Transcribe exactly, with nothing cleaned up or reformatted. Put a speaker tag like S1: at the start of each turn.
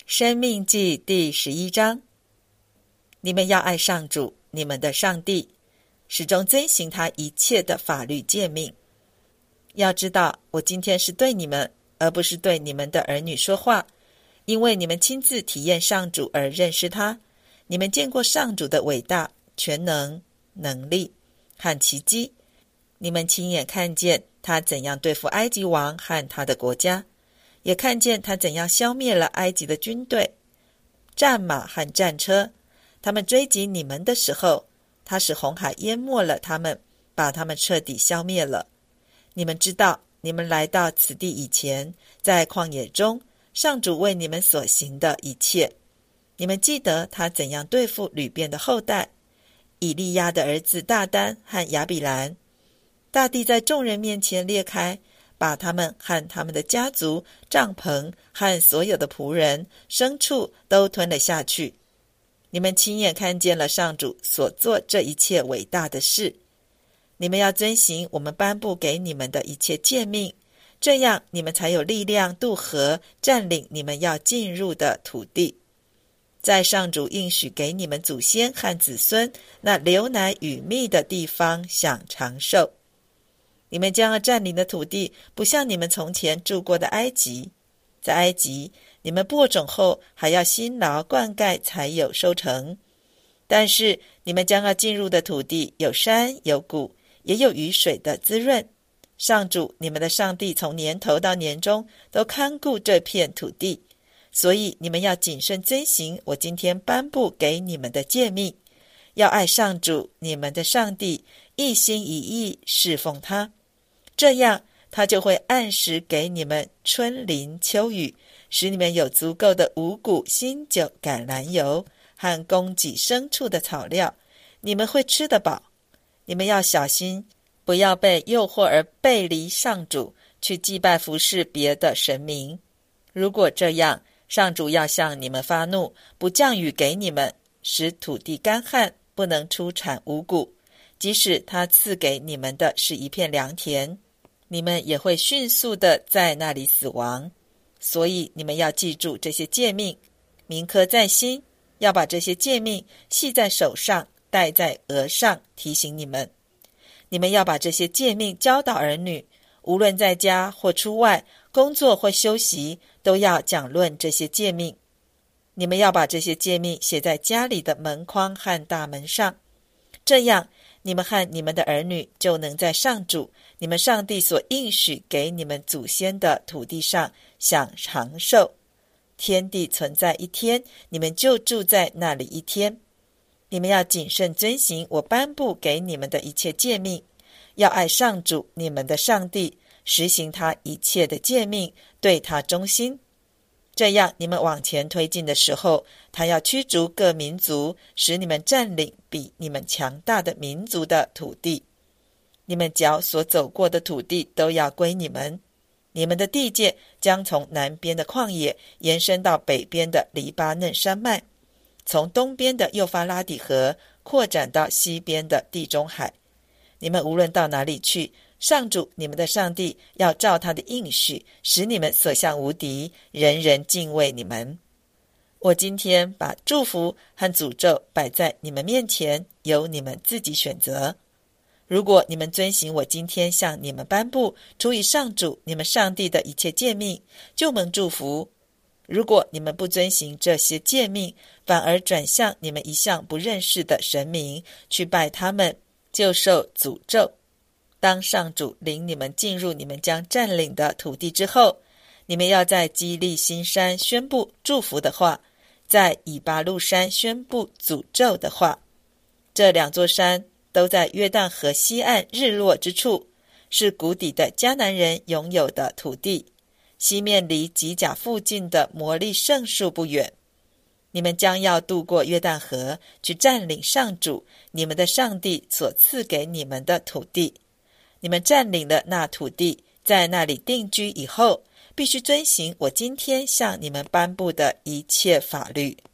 S1: 申命记第十一章，你们要爱上主你们的上帝，始终遵行他一切的法律诫命。要知道，我今天是对你们，而不是对你们的儿女说话，因为你们亲自体验上主而认识他，你们见过上主的伟大、全能、能力和奇迹，你们亲眼看见他怎样对付埃及王和他的国家，也看见他怎样消灭了埃及的军队、战马和战车。他们追击你们的时候，他使红海淹没了他们，把他们彻底消灭了。你们知道，你们来到此地以前，在旷野中，上主为你们所行的一切。你们记得他怎样对付吕遍的后代，以利亚的儿子大丹和亚比兰。大地在众人面前裂开，把他们和他们的家族、帐篷和所有的仆人、牲畜都吞了下去。你们亲眼看见了上主所做这一切伟大的事。你们要遵行我们颁布给你们的一切诫命，这样你们才有力量渡河，占领你们要进入的土地。在上主应许给你们祖先和子孙那流奶与蜜的地方享长寿。你们将要占领的土地，不像你们从前住过的埃及。在埃及，你们播种后还要辛劳灌溉才有收成。但是你们将要进入的土地有山有谷，也有雨水的滋润。上主你们的上帝从年头到年终都看顾这片土地，所以你们要谨慎遵行我今天颁布给你们的诫命，要爱上主你们的上帝，一心一意侍奉他。这样他就会按时给你们春霖秋雨，使你们有足够的五谷、新酒、橄榄油和供给牲畜的草料，你们会吃得饱。你们要小心，不要被诱惑而背离上主，去祭拜服侍别的神明。如果这样，上主要向你们发怒，不降雨给你们，使土地干旱，不能出产五谷，即使他赐给你们的是一片良田，你们也会迅速的在那里死亡。所以你们要记住这些诫命，铭刻在心，要把这些诫命系在手上，戴在额上，提醒你们。你们要把这些诫命教导儿女，无论在家或出外，工作或休息，都要讲论这些诫命。你们要把这些诫命写在家里的门框和大门上，这样你们和你们的儿女就能在上主你们上帝所应许给你们祖先的土地上享长寿。天地存在一天，你们就住在那里一天。你们要谨慎遵行我颁布给你们的一切诫命，要爱上主你们的上帝，实行他一切的诫命，对他忠心。这样你们往前推进的时候，他要驱逐各民族，使你们占领比你们强大的民族的土地。你们脚所走过的土地都要归你们。你们的地界将从南边的旷野延伸到北边的黎巴嫩山脉，从东边的幼发拉底河扩展到西边的地中海。你们无论到哪里去，上主你们的上帝要照他的应许，使你们所向无敌，人人敬畏你们。我今天把祝福和诅咒摆在你们面前，由你们自己选择。如果你们遵行我今天向你们颁布出于上主你们上帝的一切诫命，就蒙祝福。如果你们不遵行这些诫命，反而转向你们一向不认识的神明去拜他们，就受诅咒。当上主领你们进入你们将占领的土地之后，你们要在基利心山宣布祝福的话，在以巴路山宣布诅咒的话。这两座山都在约旦河西岸日落之处，是谷底的迦南人拥有的土地，西面离吉甲附近的摩利圣树不远。你们将要渡过约旦河，去占领上主你们的上帝所赐给你们的土地。你们占领了那土地，在那里定居以后，必须遵行我今天向你们颁布的一切法律。